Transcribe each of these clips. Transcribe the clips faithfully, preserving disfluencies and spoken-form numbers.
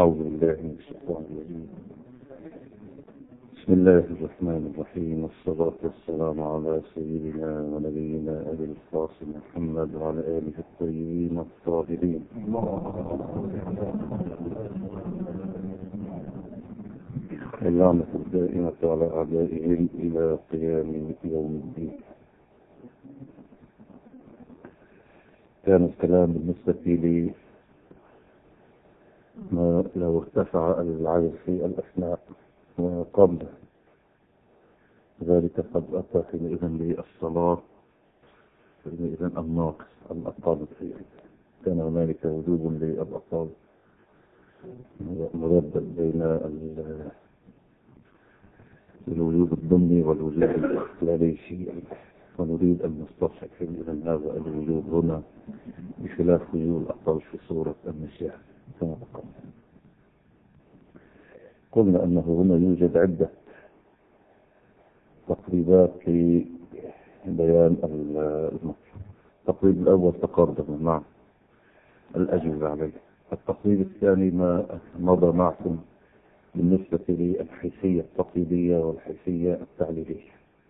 أعوذ بالله من الشيطان الرجيم. بسم الله الرحمن الرحيم، والصلاة والسلام على سيدنا ونبينا أبي القاسم محمد وعلى آله الطيبين الطاهرين. اللعنة الدائمة على أعدائهم إلى قيام يوم الدين. كان الكلام بالنسبة لي ما لو ارتفع العجز في الأثناء وقبل ذلك قد أتى حينئذ للصلاة حينئذ الناقص الأقل فيه. كان هنالك وجوب للأقل مردد بين الوجود الضمني والوجود الإخلالي فيه، ونريد أن نستصحب حينئذ هذا الوجود هنا بخلاف وجود الأقل في صورة المشيئة كما تقدم. قلنا أنه هنا يوجد عدة تقريبات لبيان المطلب. التقريب الأول تقدم مع الأجوبة عليه. التقريب الثاني ما مضى معكم بالنسبة للحيثية التقليدية والحيثية التعليلية.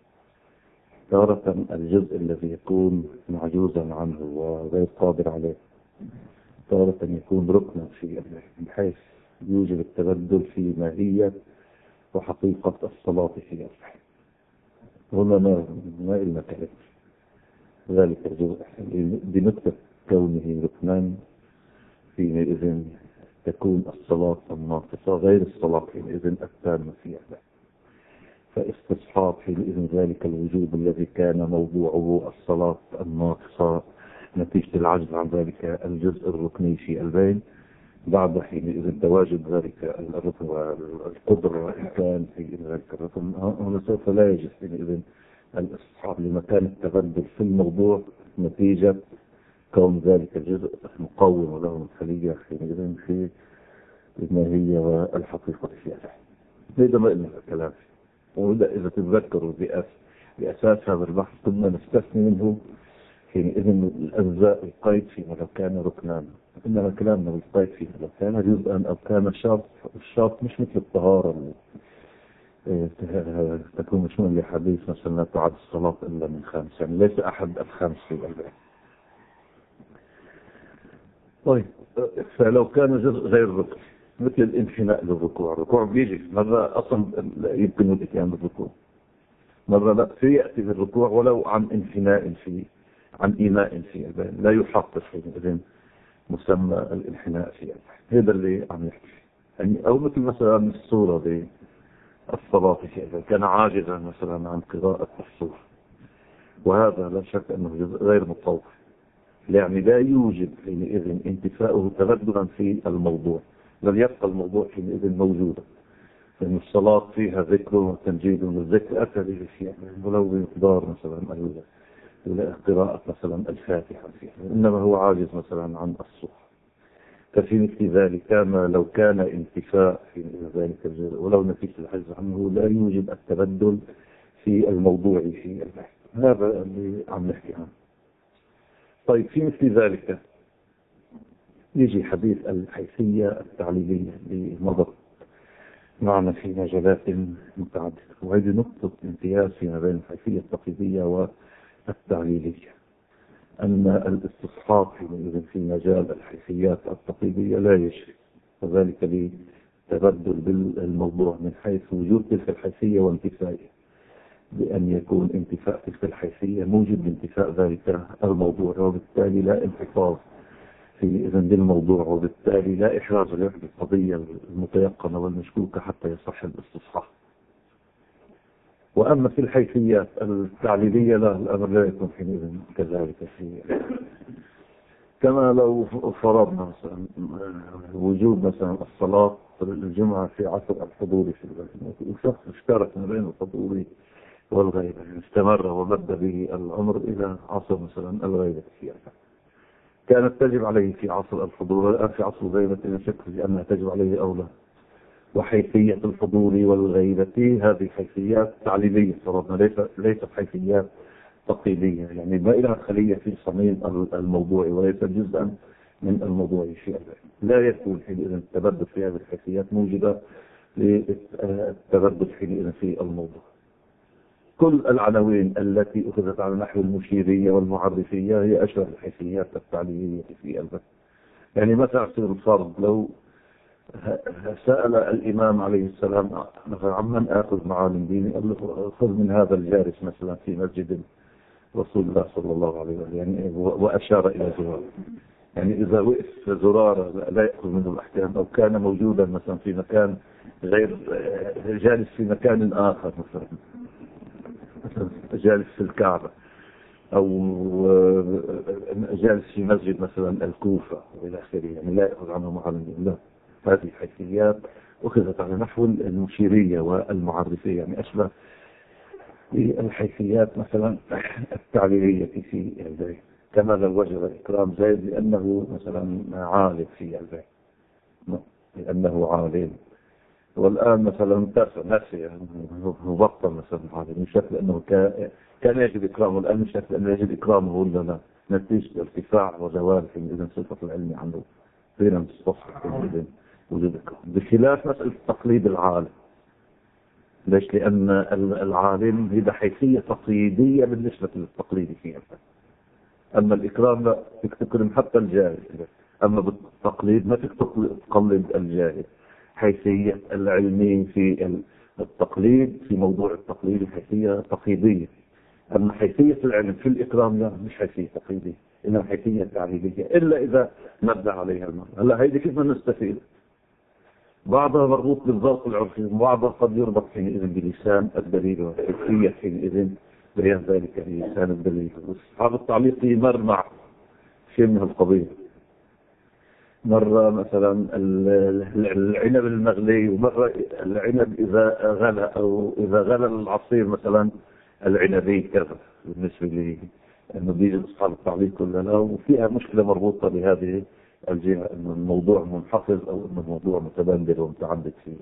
تارة الجزء الذي يكون معجوزا عنه وغير قادر عليه، تارة يكون ركنا في بحيث يوجب التبدل في ماهية وحقيقة الصلاة في الرحم. هنا ما ما إلا كلام ذلك الجزء بنقطة كونه ركنان حينئذ تكون الصلاة الناقصة غير الصلاة حينئذ التامة في الرحم. فاستصحاب حينئذ ذلك الوجود الذي كان موضوعه الصلاة الناقصة نتيجة العجز عن ذلك الجزء الركني في البين، بعد حينئذ تواجد ذلك الركن والقدرة والإمكان في ذلك الركن، هنا سوف لا يجب حينئذ الاستصحاب لمكان التبدل في الموضوع نتيجة كون ذلك الجزء مقوم له الخلية حينئذ في الماهية والحقيقة فيها. هذا ما إلا الكلام فيه. وإذا إذا تتذكروا بأساس هذا البحث كنا نستثني منه حينئذ الأجزاء القيد فيما لو كان ركنان، إنما كلامنا بالقيد فيما لو كان جزءا أو كان شرط. الشرط مش مثل الطهارة تكون مشمول لحديث مثلا لا تعد الصلاة إلا من خامس، يعني ليس أحد الخامس في الأربعين. طيب فلو كان جزء غير ركن مثل الانحناء للركوع، الركوع بيجي مرة أصلا يمكن الاتيان بالركوع، مرة لا في يأتي بالركوع ولو عن انحناء فيه عن إيماء في البين لا يحقق حينئذ مسمى الانحناء في البين. هذا اللي عم يحكي يعني. أو مثل مثلا الصورة دي الصلاة في البين كان عاجزا مثلا عن قراءة الصورة، وهذا لا شك أنه جزء غير مطوع، يعني لا يوجد حينئذ انتفاؤه تبدلا في الموضوع، بل يبقى الموضوع حينئذ موجودا، لأن الصلاة فيها ذكر وتنجيد، والذكر أتى به فيها ولو بمقدار مثلا قراءة مثلا الفاتحة فيها، إنما هو عاجز مثلا عن الصح. ففي مثل ذلك ما لو كان انتفاء في ذلك الجزء ولو نتيجة العجز عنه لا يوجد التبدل في الموضوع في البحث. هذا اللي عم نحكي عنه. طيب في مثل ذلك يجي حديث الحيثية التعليلية اللي مضت معنا في مجالات متعددة، وهذه نقطة امتياز فيما بين الحيثية التقليدية والتعليلية، أن الاستصحاب في مجال الحيثيات التقليدية لا يجري، وذلك لتبدل بالموضوع من حيث وجود تلك الحيثية وانتفائها، بأن يكون انتفاء تلك الحيثية موجب لانتفاء ذلك الموضوع، وبالتالي لا انحفاظ في إذن بالموضوع، وبالتالي لا إحراز للقضية المتيقنة والمشكوكة حتى يصح الاستصحاب. وأما في الحيثيات التعليلية لا، الأمر لا يكون حينئذ كذلك. في كما لو فرضنا مثلا وجود مثلا الصلاة الجمعة في عصر الحضور في الغيبة، وشخص اشترك ما بين الحضور والغيبة، يعني استمر ومد به الأمر إلى عصر مثلا الغيبة فيها، كانت تجب عليه في عصر الحضور في عصر الغيبة إلى شك لأنها تجب عليه أولى. وحيثية الحضور والغيبة هذه حيثيات تعليلية فرضنا، ليس ليست حيثيات تقليدية، يعني ما إلها خلية في صميم الموضوع وليس جزءا من الموضوع في البيان. لا يكون حينئذ التبدل في هذه الحيثيات موجبة للتبدل حينئذ في الموضوع. كل العناوين التي أخذت على نحو المشيرية والمعرفية هي أشبه الحيثيات التعليلية في البيان. يعني مثلا يصير الفرض لو سأل الإمام عليه السلام مثلا عمن آخذ معالم ديني، قال له خذ من هذا الجالس مثلا في مسجد رسول الله صلى الله عليه وسلم، يعني وأشار إلى زرار. يعني إذا وقف زرار لا يأخذ منه الأحكام، أو كان موجودا مثلا في مكان غير جالس في مكان آخر، مثلا مثلا جالس في الكعبة، أو جالس في مسجد مثلا الكوفة وإلى آخره، يعني لا يأخذ عنه معلم. لا، هذه حيثيات أخذت على نحو المشيرية والمعرفية، يعني أشبه الحيثيات مثلا التعليلية في البيت. كما لو وجب إكرام زيد لأنه مثلا عالم في البيت، لأنه عالم. والآن مثلا نسي مبطل مثلا عالم، مش شكل أنه كان يجب إكرامه، الآن مش شكل أنه يجب إكرامه ولا لا، نتيجة ارتفاع وزوال حينئذ صفة العلم عنه فينا مستصحب حينئذ وجود إكرام، بخلاف مسألة تقليد العالم. ليش؟ لأن العالم هي حيثية تقليدية بالنسبة للتقليد فيها، أما الإكرام لا، فيك تكرم حتى الجاهل، أما بالتقليد ما فيك تقلد الجاهل. حيثية العلمي في التقليد، في موضوع التقليد حيثية تقليدية، أما حيثية العلم في الإكرام لا، مش حيثية تقليدية، إنها حيثية تعليلية، إلا إذا نبدأ عليها المرء. هلا هيدي كيف ما نستفيد؟ بعضها مربوط بالذوق العرفي، وبعضها قد يربط حينئذ بلسان الدليل، وحيثية حينئذ بيان ذلك بلسان الدليل. أصحاب التعليق يمر مع شيء من القبيل. مرة مثلا العنب المغلي، ومرة العنب إذا غلى، أو إذا غلى العصير مثلا العنبي كذا، بالنسبة لي أنه بيجي أصحاب التعليق ولا لا، وفيها مشكلة مربوطة بهذه الجهة، أنه الموضوع منحصر أو أنه الموضوع متبندل ومتعدد فيه.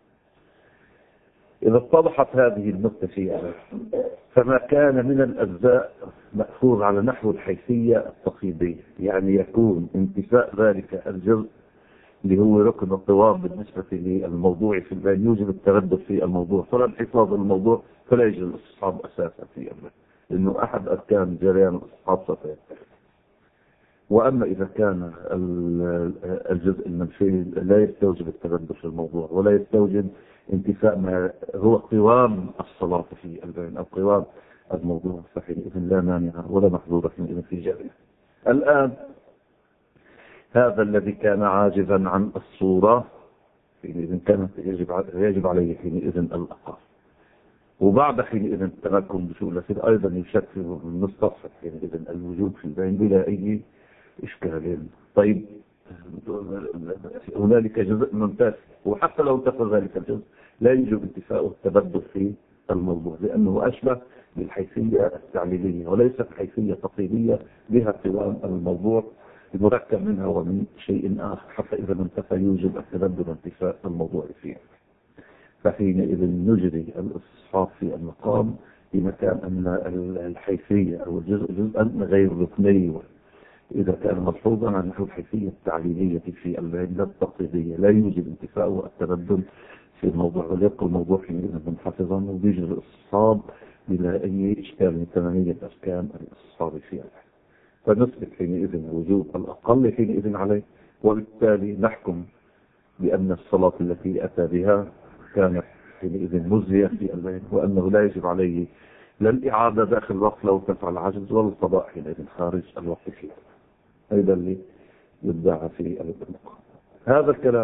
إذا اتضحت هذه النقطة فيها، فما كان من الأجزاء مأخوذ على نحو الحيثية التقليدية، يعني يكون انتفاء ذلك الجزء اللي هو ركن الطواب بالنسبة للموضوع في البيان يوجب التردد في الموضوع، فلا انحفاظ الموضوع فلا يجب الاستصحاب أساسا في البيان، لأنه أحد أركان جريان الاستصحاب صفين. وأما إذا كان الجزء المنفي لا يستوجب التردد في الموضوع، ولا يستوجب انتفاء ما هو قوام الصلاة في البيان أو قوام الموضوع، فحينئذ لا مانع ولا محظورة حينئذ في جريه. الآن هذا الذي كان عاجزا عن الصورة حينئذ كانت يجب يجب عليه حينئذ الأقل، وبعد حينئذ التمكن بسهولة أيضا يشكل المستصحب حينئذ الوجود في البيان بلا أي إشكال. طيب هنالك جزء ممتاز، وحتى لو انتفى ذلك الجزء لا يجب انتفاء التبدل في الموضوع، لأنه أشبه بالحيثية التعليلية وليست حيثية تقليدية بها قوام الموضوع المركب منها ومن شيء آخر، حتى إذا انتفى يوجب التبدل وانتفاء الموضوع فيه. فحينئذ نجري الاستصحاب في المقام بمكان أن الحيثية أو الجزء جزءا غير ركني، إذا كان ملحوظا عن نحو الحيثية التعليلية في البيان لا التقليدية لا يوجب انتفاء والتبدل في الموضوع، وليبقى الموضوع حينئذ منحفظا وبيجري الاستصحاب بلا أي إشكال من ثمانية أركان الاستصحاب في البيان. فنثبت حينئذ وجوب الأقل حينئذ عليه، وبالتالي نحكم بأن الصلاة التي أتى بها كانت حينئذ مزهية في البيان، وأنه لا يجب عليه لا الإعادة داخل الوقت لو تفعل عجز، ولا القضاء حينئذ خارج الوقت فيه. هذا اللي يدعى في المقام. هذا الكلام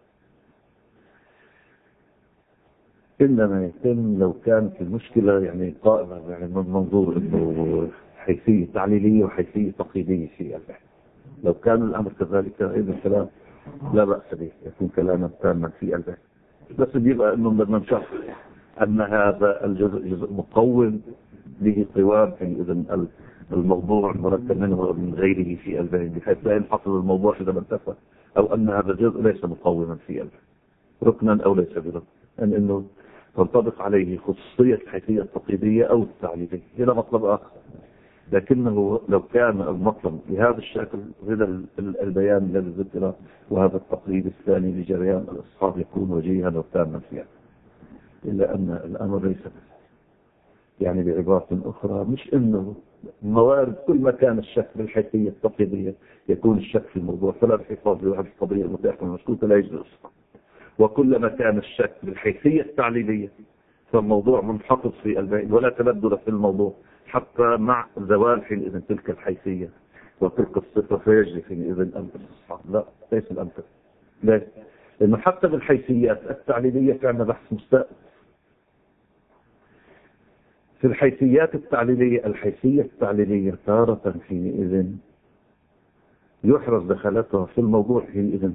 إنما يتم لو كانت المشكلة يعني قائمة يعني من منظور إنه حيثية تعليلية وحيثية تقليدية في البيان. لو كان الأمر كذلك هذا الكلام لا بأس به، يكون كلاما تاما في البيان، بس بيبقى إنه بدنا نشرح أن هذا الجزء جزء مقوم به قوام حينئذ الموضوع مركب منه ومن غيره في البيان، بحيث لا ينحصر الموضوع إذا ما انتفى، أو أن هذا الجزء ليس مقوما في البيان ركنا أو ليس بركن، أن إنه تنطبق عليه خصوصية الحيثية التقليدية أو التعليلية. هنا مطلب آخر، لكنه لو كان المطلب بهذا الشكل هذا البيان الذي ذكر وهذا التقريب الثاني لجريان الأصحاب يكون وجيها وتاما فيها، إلا أن الأمر ليس بذلك. يعني بعبارة أخرى، مش إنه موارد كل ما كان الشك بالحيثية التقليدية يكون الشك في الموضوع فلا الحفاظ لواحد القضية المتاحة المسكوتة لا يجوز، وكلما كان الشك بالحيثية التعليلية فالموضوع منحفظ في البين ولا تبدل في الموضوع حتى مع زوال حينئذ تلك الحيثية وتلك الصفة فيجري حينئذ الاستصحاب. لا، ليس الأمر. ليش؟ لأنه حتى بالحيثيات التعليلية في عندنا بحث مستقبل. في الحيثيات التعليلية، الحيثية التعليلية تارة حينئذ يحرز دخلتها في الموضوع حينئذ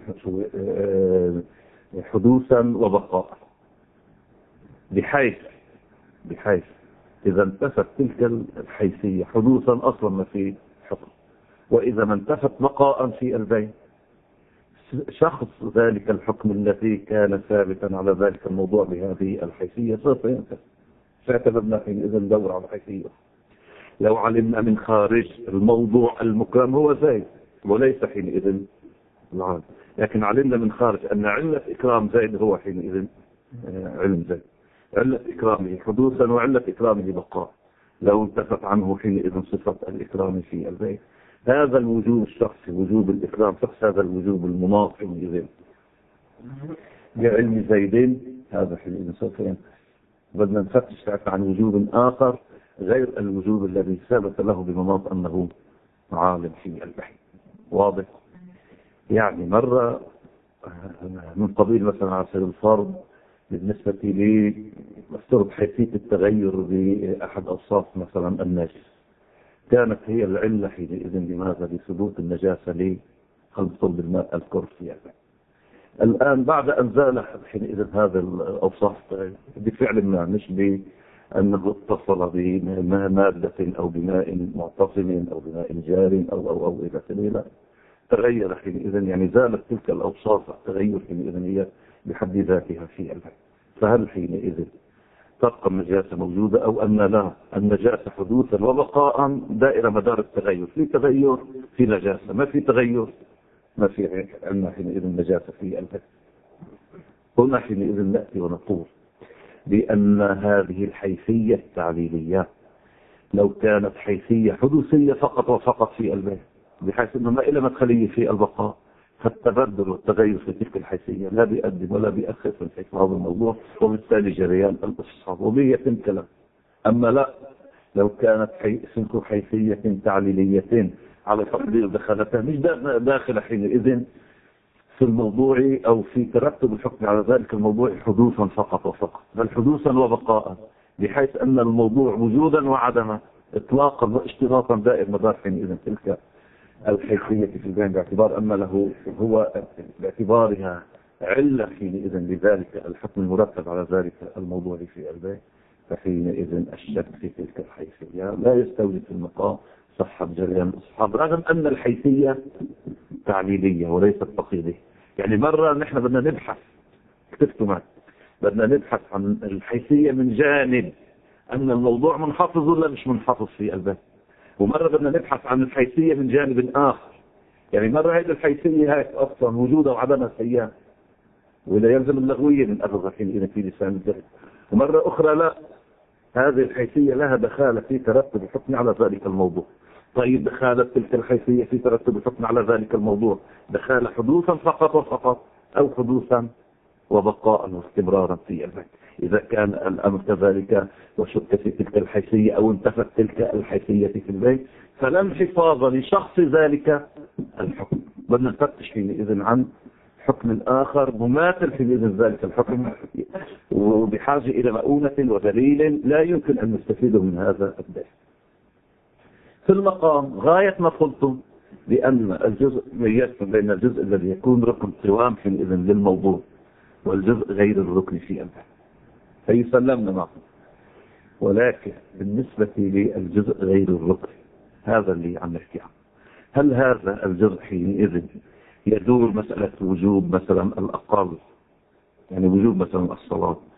حدوثا وبقاء، بحيث بحيث إذا انتفت تلك الحيثية حدوثا أصلا ما في حكم، وإذا ما انتفت بقاء في البين شخص ذلك الحكم الذي كان ثابتا على ذلك الموضوع بهذه الحيثية سوف ينتفي، فاعتبرنا حينئذ ندور على حيثية. لو علمنا من خارج الموضوع المكرم هو زيد وليس حينئذ العالم، لكن علمنا من خارج أن علة إكرام زيد هو حينئذ علم زيد، علة إكرامه حدوثا وعلة إكرامه بقاء، لو انتفت عنه حينئذ صفة الإكرام في البيت. هذا الوجوب الشخصي وجوب الإكرام شخص، هذا الوجوب المناط حينئذ بعلم زيدين، هذا حينئذ سوف ينتهي. بدنا نفتش عن وجوب آخر غير الوجوب الذي ثبت له بمناط أنه عالم في البحث. واضح؟ يعني مرة من قبيل مثلا على سبيل الفرض بالنسبة لي افترض حيثية التغير بأحد أوصاف مثلا النجس، كانت هي العلة حينئذ لماذا لثبوت النجاسة لخلط صلب الماء الكرسي. يعني الآن بعد أن زال حينئذ هذا الأوصاف بفعل ما، مش بأنه اتصل بمادة أو بماء معتصم أو بماء جار أو أو أو إلى سبيل، تغير حينئذ، يعني زالت تلك الأوصاف التغير حينئذ هي بحد ذاتها في البحث. فهل حينئذ تبقى النجاسة موجودة أو أن لا النجاسة حدوثا وبقاء دائرة مدار التغير، في تغير في نجاسة، ما في تغير ما في عندنا حينئذ النجاسة في البحث. هنا حينئذ نأتي ونقول بأن هذه الحيثية التعليلية لو كانت حيثية حدوثية فقط وفقط في البحث، بحيث أنه ما إلى مدخلية في البقاء، فالتبدل والتغير في تلك الحيثية لا بيقدم ولا بيأخر في الحكم هذا الموضوع، وبالتالي جريان الاستصحاب وبه يتم كلام. أما لا، لو كانت حيثية حيثية تعليلية على تقدير دخلتها مش داخل حينئذ في الموضوع أو في ترتب الحكم على ذلك الموضوع حدوثا فقط وفقط، بل حدوثا وبقاء، بحيث أن الموضوع وجودا وعدما إطلاقا واشتراطا دائر مدار حينئذ تلك الحيثية في البين، باعتبار أن له هو باعتبارها علة حينئذ لذلك الحكم المرتب على ذلك الموضوع في البين، فحينئذ الشك في تلك الحيثية لا يستوجب في المقام صحة جريان الأصحاب، رغم أن الحيثية تعليلية وليست تقليدية. يعني مرة نحن بدنا نبحث، اكتبتوا معي، بدنا نبحث عن الحيثية من جانب أن الموضوع منحفظ ولا مش منحفظ في البين، ومرة بدنا نبحث عن الحيثية من جانب آخر. يعني مرة هذه الحيثية هيك أصلا وجودها وعدمها سيئة ولا يلزم اللغوية من أبغى حين في لسان الجهل، ومرة أخرى لا، هذه الحيثية لها دخالة في ترتب الحكم على ذلك الموضوع. طيب دخالة تلك الحيثية في ترتب الحكم على ذلك الموضوع دخالة حدوثا فقط وفقط أو حدوثا وبقاء واستمرارا في البحث. إذا كان الأمر كذلك وشك في تلك الحيثية أو انتفت تلك الحيثية في البيت فلا انحفاظ لشخص ذلك الحكم، بدنا نفتش حينئذ عن حكم الآخر مماثل حينئذ ذلك الحكم وبحاجة إلى مؤونة ودليل لا يمكن أن نستفيده من هذا الدليل. في المقام غاية ما قلتم بأن الجزء ميزتم بين الجزء الذي يكون ركن قوام حينئذ للموضوع والجزء غير الركن في البحث، فيسلمنا معه. ولكن بالنسبة للجزء غير الركن هذا اللي عم نحكي عنه، هل هذا الجزء حينئذ يدور مسألة وجوب مثلا الأقل، يعني وجوب مثلا الصلاة،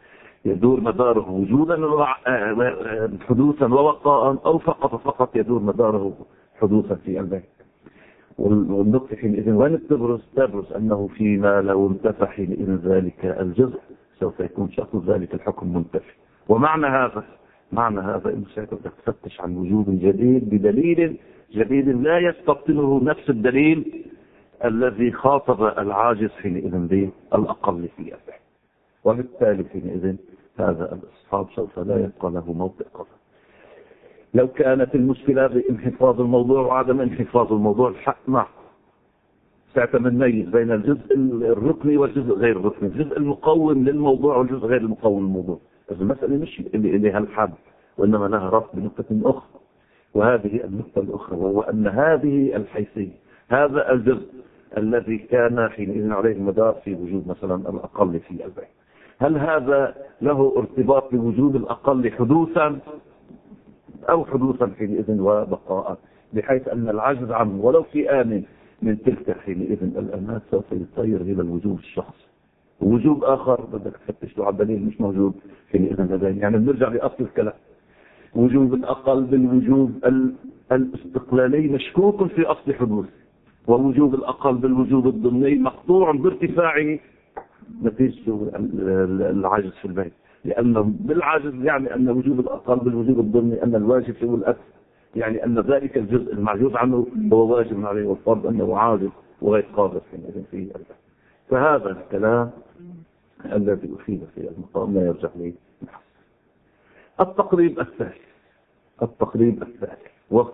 يدور مداره وجودا حدوثا ووقاء، أو فقط فقط يدور مداره حدوثا في البيت. والنقطة حينئذ وين تبرز؟ تبرز أنه فيما لو انتفى حينئذ ذلك الجزء سوف يكون شخص ذلك الحكم منتفي. ومعنى هذا معنى هذا أنه سيكون تفتش عن وجود جديد بدليل جديد لا يستبطنه نفس الدليل الذي خاطب العاجز حينئذ بالأقل في البيت. وبالتالي حينئذ هذا الإصحاب سوف لا يبقى له موطئ قدم. لو كانت المشكلة بانحفاظ الموضوع وعدم انحفاظ الموضوع الحق معه ساعتها بنميز بين الجزء الركني والجزء غير الركني، الجزء المقوم للموضوع والجزء غير المقوم للموضوع. بس المسألة مش اللي لها الحد، وإنما لها ربط بنقطة أخرى، وهذه النقطة الأخرى وهو أن هذه الحيثية، هذا الجزء الذي كان حينئذ عليه المدار في وجود مثلا الأقل في البيت، هل هذا له ارتباط بوجود الأقل حدوثا أو حدوثا حينئذ وبقاء، بحيث أن العجز عنه ولو في آن من تلك حينئذ الأمات سوف يطير إلى الوجوب الشخصي، ووجوب آخر بدك تفتش له على دليل مش موجود حينئذ لدينا. يعني بنرجع لأصل الكلام، وجوب الأقل بالوجوب الاستقلالي مشكوك في أصل حدوثه، ووجوب الأقل بالوجوب الضمني مقطوع بارتفاعه نتيجة العجز في البيت، لأنه بالعجز يعني أن وجوب الأقل بالوجوب الضمني أن الواجب هو الأكثر، يعني أن ذلك الجزء المعجوز عنه هو واجب عليه، والفرض أنه عاجز وغير قادر في البيت. فهذا الكلام الذي أفيد في المقام لا يرجع لي. التقريب الثالث التقريب الثالث وهو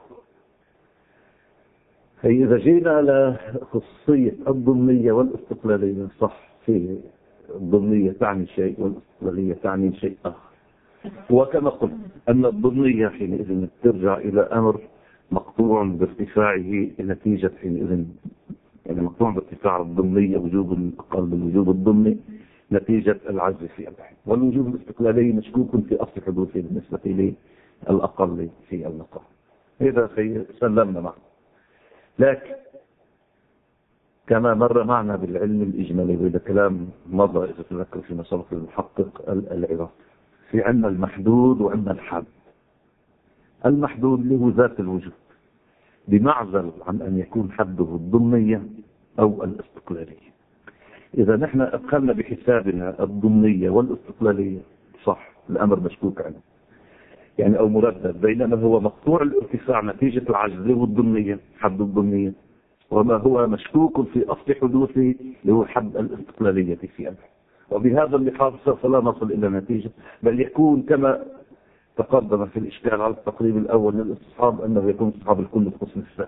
إذا جينا لخصوصية الضمنية والاستقلالية، صح في الضمنية تعني شيء والاستقلالية تعني شيء آخر. وكما قلت أن الضمنية حينئذ ترجع إلى أمر مقطوع بارتفاعه نتيجة حينئذ، يعني مقطوع بارتفاع الضمنية وجوب الأقل بالوجوب الضمني نتيجة العجز في البحث، والوجوب الاستقلالي مشكوك في أصل حدوثه بالنسبة للأقل في المقام. إذا سلمنا معه، لكن كما مر معنا بالعلم الإجمالي، وإذا كلام مضى إذا تذكر في مسألة المحقق العراقي، في عنا المحدود وعنا الحد. المحدود له ذات الوجود بمعزل عن أن يكون حده الضمنية أو الاستقلالية. إذا نحن أدخلنا بحسابنا الضمنية والاستقلالية صح الأمر مشكوك عنه، يعني أو مردد، بينما هو مقطوع الارتفاع نتيجة العجز والضمنية حد الضمنية، وما هو مشكوك في أصل حدوثه اللي هو حد الاستقلالية في أمره. وبهذا اللحاظ سوف لا نصل إلى نتيجة، بل يكون كما تقدم في الإشكال على التقريب الأول للاستصحاب أنه يكون استصحاب الكل في القسم الثالث.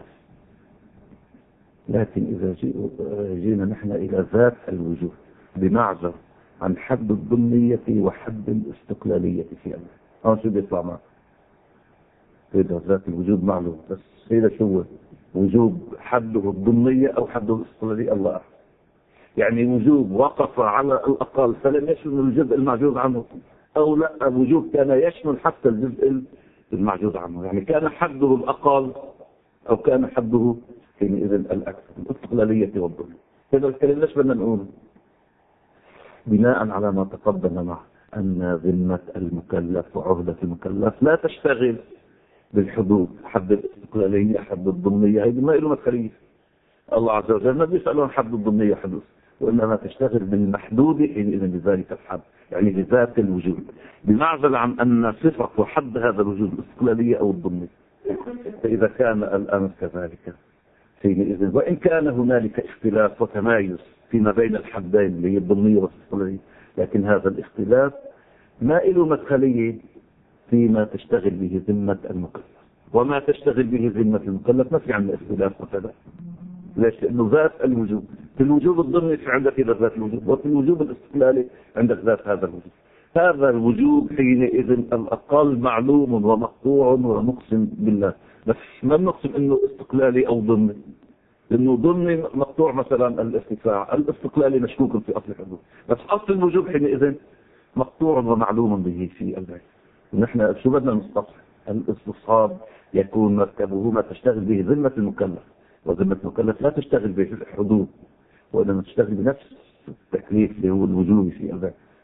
لكن إذا جينا نحن إلى ذات الوجود بمعزل عن حد الضمنية وحد الاستقلالية في أمره، هون شو بيطلع معه؟ إذا ذات الوجود معلوم، بس إذا شو وجوب حده الضمنية أو حده الاستقلالية الله أعلم. يعني وجوب وقف على الأقل فلم يشمل الجزء المعجوز عنه، أو لا وجوب كان يشمل حتى الجزء المعجوز عنه، يعني كان حده الأقل أو كان حده حينئذ الأكثر الاستقلالية والضمنية. هذا الكلام ليش بدنا نقول؟ بناء على ما تقدم معه أن ذمة المكلف وعهدة المكلف لا تشتغل بالحدود، حد الاستقلالية حد الضمنية، هذه ما له مدخلية. الله عز وجل ما بيسأل عن حد الضمنية حدوث، وإنما تشتغل بالمحدود حينئذ بذلك الحد، يعني بذات الوجود، بمعزل عن أن صفة وحد هذا الوجود الاستقلالية أو الضمنية. فإذا كان الأمر كذلك حينئذ، وإن كان هنالك اختلاف وتمايز فيما بين الحدين اللي هي الضمنية والاستقلالية، لكن هذا الاختلاف ما له مدخلية فيما تشتغل به ذمة المكلف، وما تشتغل به ذمة المكلف ما في عندنا اختلاف وكذا. ليش؟ لأنه ذات الوجود، في الوجوب الضمني في عندك إذا ذات الوجود، وفي الوجوب الاستقلالي عندك ذات هذا الوجود. هذا الوجوب حينئذ الأقل معلوم ومقطوع ونقسم بالله، بس ما بنقسم إنه استقلالي أو ضمني، لأنه ضمني مقطوع مثلا الارتفاع، الاستقلالي مشكوك في أصل الحدود، بس أصل الوجوب حينئذ مقطوع ومعلوم به في البيت. ونحن شو بدنا نستصحب؟ الاستصحاب يكون مركبه ما تشتغل به ذمة المكلف، وذمة المكلف لا تشتغل به الحدود، وإنما تشتغل بنفس التكليف اللي هو الوجوبي في البيت.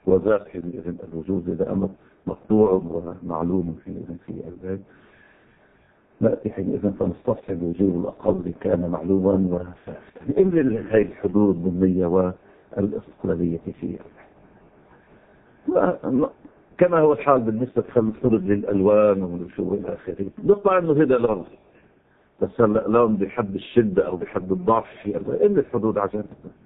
وذاك حينئذ الوجود إذا أمر مقطوع ومعلوم حينئذ في البيت، نأتي حينئذ فنستصحب وجود الأقل كان معلوما وإمر هذه الحدود الضمنية والاستقلالية في البيت. كما هو الحال بالنسبة للفرد للألوان والشو إلى آخره. نطلع أنه هذا لون، بس لون بحد الشدة أو بحد الضعف في إن الحدود عشان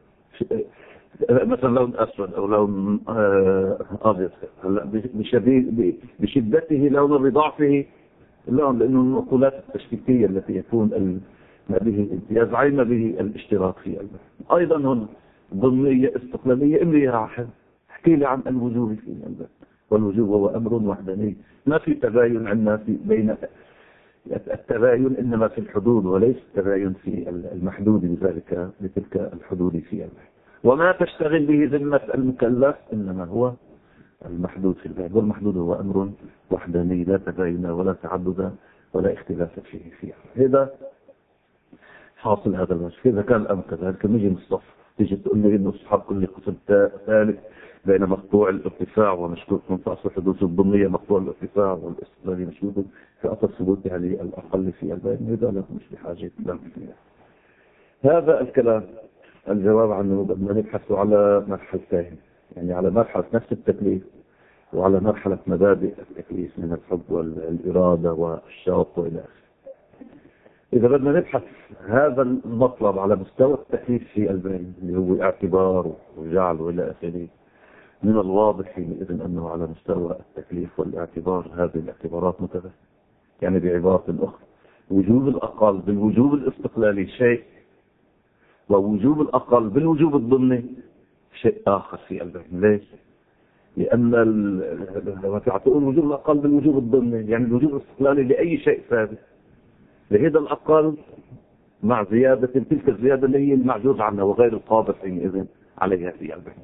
مثلا لون أسود أو لون أبيض، هلا بشدته لون بضعفه اللون، لأنه النقولات التشكيكية التي يكون ما به الامتياز عين به الاشتراك في البيت. أيضا هنا ضمنية استقلالية إمريها احكي لي عن الوجوب في البيت، والوجوب هو أمر وحداني، ما في تباين عندنا في بين التباين إنما في الحدود وليس التباين في المحدود بذلك بتلك الحدود في البيت. وما تشتغل به ذمة المكلف إنما هو المحدود في البيت، والمحدود هو أمر وحداني لا تباين ولا تعدد ولا اختلاف فيه فيه. هذا حاصل هذا الوجه. إذا كان الأمر كذلك نجي نصف تيجي تقول لي إنه أصحاب كل قسم ثالث بين مقطوع الارتفاع ومشكوك من أصل حدوث الضمنية، مقطوع الارتفاع والاستقلالي مشكوك في أصل ثبوت يعني الأقل في البيان. هذا لا مش بحاجة لا. هذا الكلام الجواب عنه بدنا نبحث على مرحلتين، يعني على مرحلة نفس التكليف وعلى مرحلة مبادئ التكليف من الحب والإرادة والشوق وإلى آخره. إذا بدنا نبحث هذا المطلب على مستوى التكليف في البيان اللي هو اعتبار وجعل وإلى آخره، من الواضح حينئذ أنه على مستوى التكليف والاعتبار هذه الاعتبارات متباينة. يعني بعبارة أخرى وجوب الأقل بالوجوب الاستقلالي شيء، ووجوب الأقل بالوجوب الضمني شيء آخر في البيان. ليش؟ لأن لما تعطون وجوب الأقل بالوجوب الضمني يعني الوجوب الاستقلالي لأي شيء ثابت، لهذا الأقل مع زيادة تلك الزيادة اللي هي المعجوز عنها وغير القادر حينئذ عليها في البيان.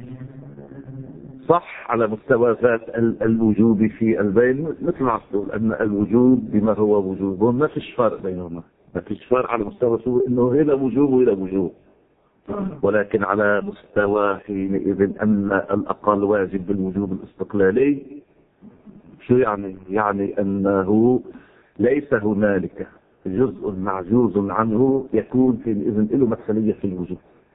صح على مستوى ذات الوجوب في البين مثل ما تقول أن الوجوب بما هو وجوب ما فيش فرق بينهما، ما فيش فرق على مستوى سوء إنه هنا وجوب وهنا وجوب، ولكن على مستوى حينئذ أن الأقل واجب بالوجوب الاستقلالي. شو يعني؟ يعني أنه ليس هنالك جزء معجوز عنه يكون حينئذ له مثلية في الوجوب.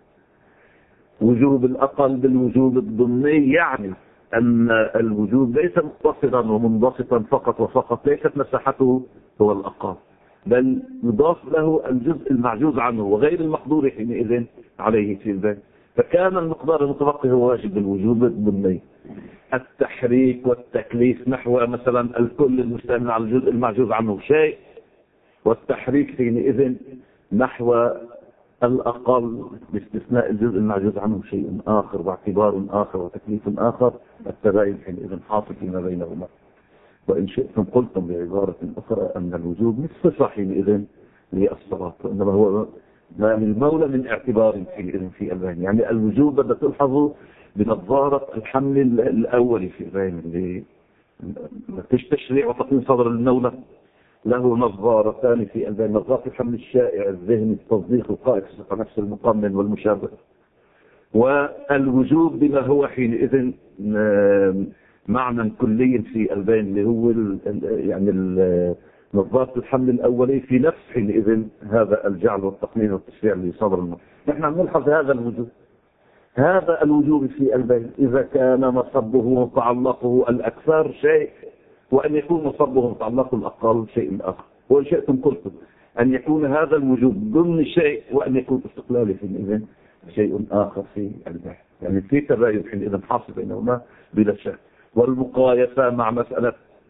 وجوب الأقل بالوجوب الضمني يعني أن الوجوب ليس مقتصرا ومنبسطا فقط وفقط، ليست مساحته هو الأقل، بل يضاف له الجزء المعجوز عنه وغير المقدور حينئذ عليه في البيت. فكان المقدار المتبقي هو واجب بالوجوب الضمني. التحريك والتكليف نحو مثلا الكل المشتمل على الجزء المعجوز عنه شيء، والتحريك حينئذ نحو الأقل باستثناء الجزء المعجوز عنه شيء آخر واعتبار آخر وتكليف آخر. التباين حينئذ حاصل فيما بينهما. وإن شئتم قلتم بعبارة أخرى أن الوجوب مش صفة حينئذ للصلاة، وإنما هو ما من المولى من اعتبار حينئذ في البيان. يعني الوجوب بدأ تلحظوا بنظارة الحمل الأولي في البيان اللي تشريع وتقييم صدر المولى له نظارتان في البيان: نظارة الحمل الشائع الذهني التصديق القائد في نفس المطمن والمشابه، والوجوب بما هو حينئذ معنى كلي في البيان اللي هو يعني نظارة الحمل الأولي في نفس حينئذ هذا الجعل والتقنين والتشريع اللي صدر المولى. نحن نلحظ هذا الوجوب، هذا الوجوب في البيان إذا كان مصبه ومتعلقه الأكثر شيء، وأن يكون مصبه ومتعلقه الأقل شيء آخر. وإن شئتم قلتم أن يكون هذا الوجوب ضمن شيء وأن يكون استقلالي حينئذ شيء آخر في البيان. يعني في تباين حينئذ حاصل بينهما بلا شك. والمقايسة مع مسألة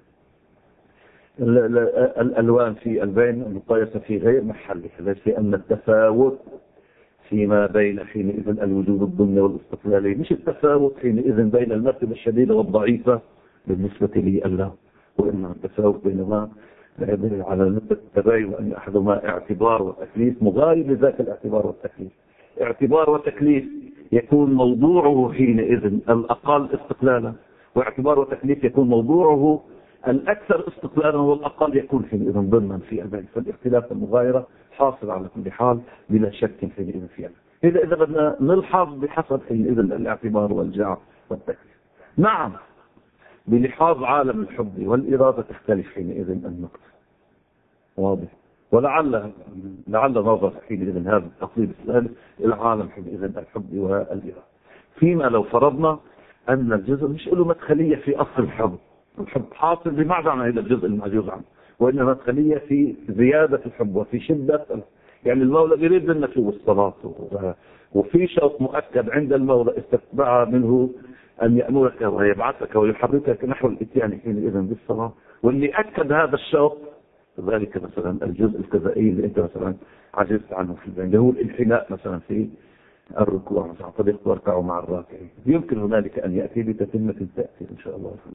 الألوان في البيان المقايسة في غير محلها، لأن التفاوت فيما بين حينئذ الوجوب الضمني والاستقلالي مش التفاوت حينئذ بين المرتبة الشديدة والضعيفة بالنسبة لي الله، وإنما التفاوت بينما على نسبة التباين وأن أحدهما اعتبار وتكليف مغاير لذاك الاعتبار والتكليف. اعتبار وتكليف يكون موضوعه حينئذ الأقل استقلالا، واعتبار وتكليف يكون موضوعه الأكثر استقلالا والأقل يكون حينئذ ضمنا في البيان. فالاختلاف المغايرة حاصل على كل حال بلا شك حينئذ فيها. إذا إذا بدنا نلحظ بحسب حينئذ الاعتبار والجعل والتكليف. نعم، بلحاظ عالم الحب والإرادة تختلف حينئذ النقطة. واضح. ولعل لعل نظر حينئذ هذا التقليد الثالث إلى عالم حينئذ الحب والإرادة. فيما لو فرضنا أن الجزء مش له مدخلية في أصل الحب، الحب حاصل بمعنى عن هذا الجزء المعجوز عنه، وإنما مدخلية في زيادة الحب وفي شدة. يعني المولى يريد منك الصلاة، وفي شوق مؤكد عند المولى استتبع منه أن يأمرك ويبعثك ويحركك نحو الإتيان حينئذ بالصلاة. واللي أكد هذا الشوق ذلك مثلا الجزء الكذائي اللي أنت مثلا عجزت عنه في البين، اللي هو الانحناء مثلا في الركوع مثلا، طريق واركعوا مع الراكعين. يمكن هنالك أن يأتي بتتمة تأتي إن شاء الله.